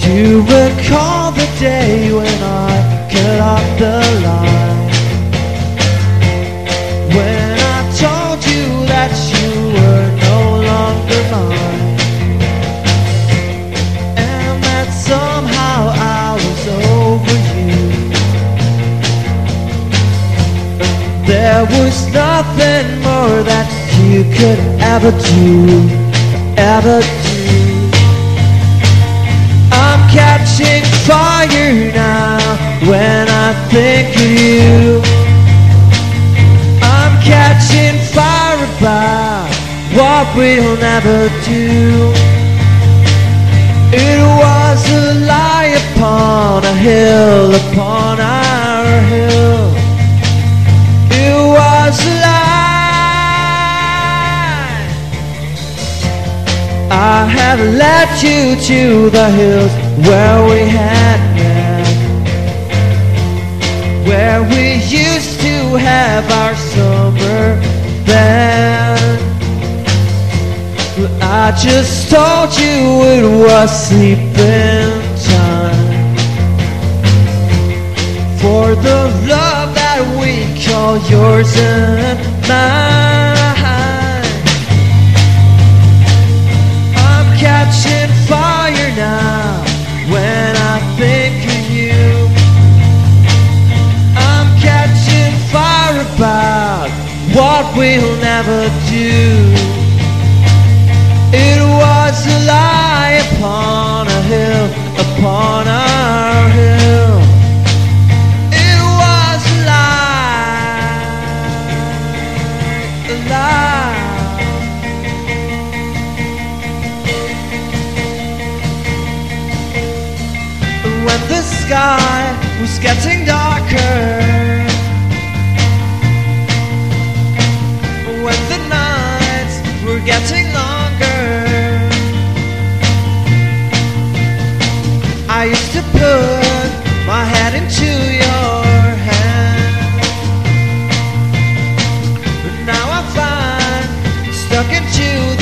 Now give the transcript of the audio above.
You recall the day when I cut off the line, when I told you that you were no longer mine, and that somehow I was over you. There was nothing more that you could ever do, ever do. I'm catching fire now when I think of you. I'm catching fire about what we'll never do. It was a lie upon a hill, upon our hill. It was a lie. I have led you to the hills where we had met, where we used to have our summer band. I just told you it was sleeping time for the love that we call yours and mine. I'm catching fire now when I think of you. I'm catching fire about what we'll never do. It was a lie upon a hill, upon our hill. It was a lie, a lie. When the sky was getting darker, when the nights were getting longer, I used to put my head into your hand, but now I find stuck into